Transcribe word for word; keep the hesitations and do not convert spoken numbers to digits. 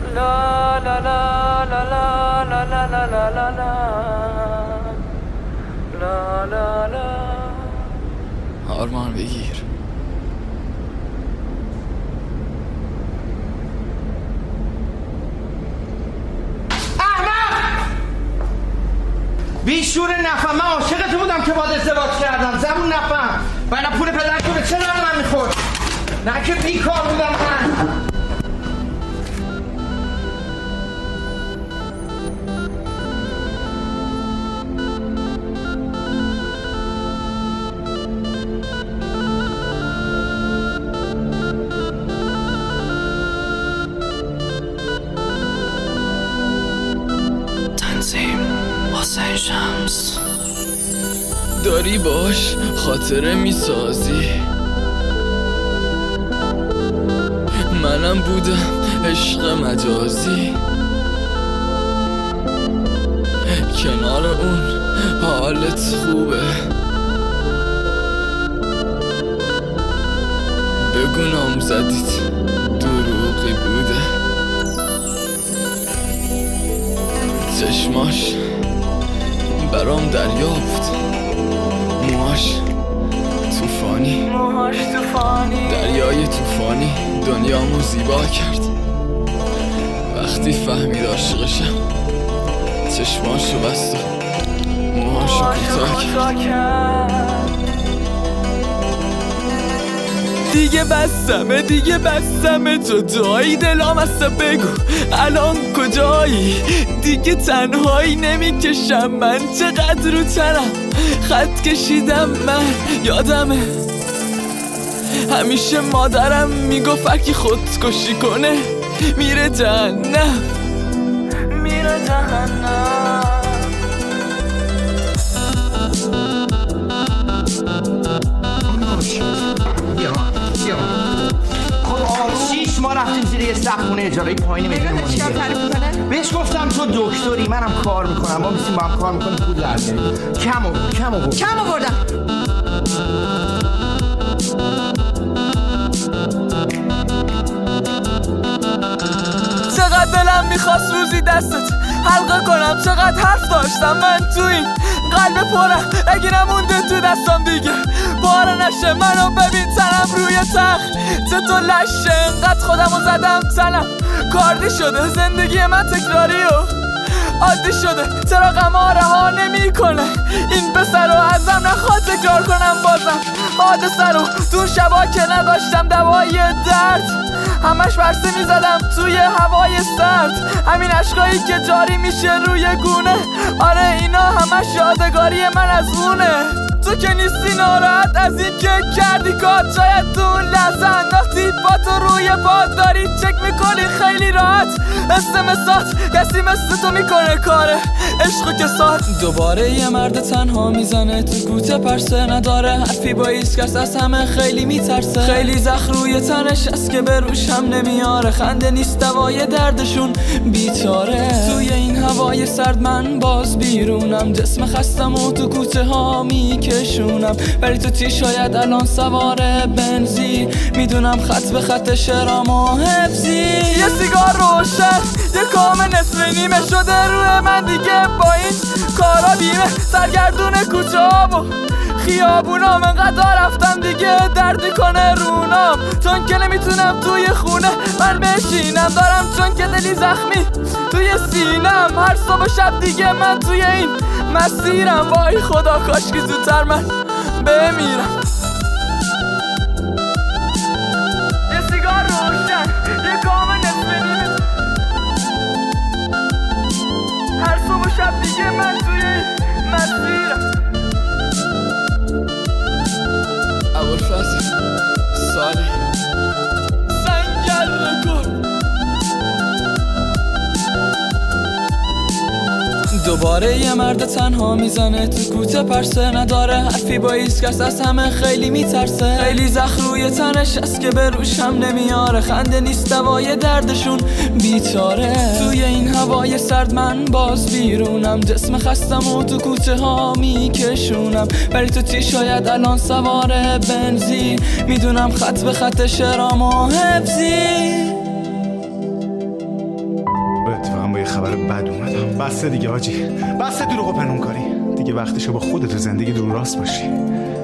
لا لا لا لا لا لا لا لا لا لا لا لا لا آرمان بگیر. بیشور نفهم، من عاشقت بودم که باید ازدواج کردم. زبون نفهم بنا پول پدر کنه چرا من میخورد؟ نه که بیکار بودم من. تنظیم حسین شمس. داری باش خاطره میسازی، منم بودم عشق مجازی. کنار اون حالت خوبه، بگو نام زدیت دروغی بوده. چشماش برام دریا بود، موهاش توفانی، موهاش توفانی، دریای توفانی دنیامو زیبا کرد. وقتی فهمید عاشقشم چشماشو بست و موهاشو کوتاه کرد. دیگه بستمه دیگه بستمه جدایی، دلام هسته بگو الان کجایی؟ دیگه تنهایی نمیکشم من، چقدر رو تنم خط کشیدم من. یادمه همیشه مادرم میگفت اگه خودکشی کنه میره جهنم، میره جهنم. شیش ما رفتیم زیر یه سقفونه اجاره پایین میدون مونیگه. بهش گفتم تو دکتری منم کار میکنم، ما میسیم با هم کار میکنیم پول در میاریم. کم آورد کم آورد کم آوردم. چقدر دلم میخواست روزی دستت حلقه کنم، چقدر حرف داشتم من تو این قلب پرم. اگه نمونده تو دستم دیگه پاره نشه، منو ببین تنم روی تخت تو لشه. انقدر خودمو زدم تنم کاردی شده، زندگی من تکراری و عادی شده. چرا غما رها نمی کنه این پسر رو ازم نخواد تکرار کنم بازم حادثه رو. تو شبا که نداشتم دوای درد همش برسه میزدم توی هوای سرد. همین عشقایی که جاری میشه روی گونه، آره اینا همش یادگاری من از اونه. تو که نیستی ناراحت از این که کردی کار، شاید تو اون لحظه انداختی با تو روی پاد. داری چک میکنی خیلی راحت استمسات، کسی مثل تو میکنه کاره عشق و کسات. دوباره یه مرد تنها میزنه تو گوته، پرسه نداره حرفی با ایسکرس، از همه خیلی میترسه. خیلی زخم روی تنش است که به روش هم نمیاره، خنده نیست دوای دردشون بیچاره. توی این هوای سرد من باز بیرونم، جسم خستم و تو کوچه ها میکشونم. ولی تو چی شاید الان سوار بنزی، میدونم خط به خط شرام و حفظی. یه سیگار روشن یه کام نصف نیمه شده روی من دیگه، با این کارا بیمه. سرگردون کوچه ها و خیابونام انقدر رفتم دیگه دردی کنه رونام. چون که نمیتونم توی خونه من بشینم، دارم چون که دلی زخمی توی سینم. هر صبح و شب دیگه من توی این مسیرم، وای خدا کاش که زودتر من بمیرم. یه سیگار روشن یه کام نصف نیمه، هر صبح و شب دیگه من توی این مسیرم. ابوالفضل صالح سنگر رکورد. دوباره یه مرد تنها میزنه تو کوته، پرسه نداره حرفی با ایسکرس، از همه خیلی میترسه. خیلی زخم روی تنش است که به روش هم نمیاره، خنده نیست دوای دردشون بیچاره. توی این هوای سرد من باز بیرونم، جسم خستم و تو کوچه ها میکشونم. ولی تو چی شاید الان سوار بنزی، میدونم خط به خط شرام و حفظی. خبر بد اومدم. بسه دیگه حاجی، بسه دروغ و پنهون کاری دیگه. وقتشه با خودت و زندگی درو راست باشی.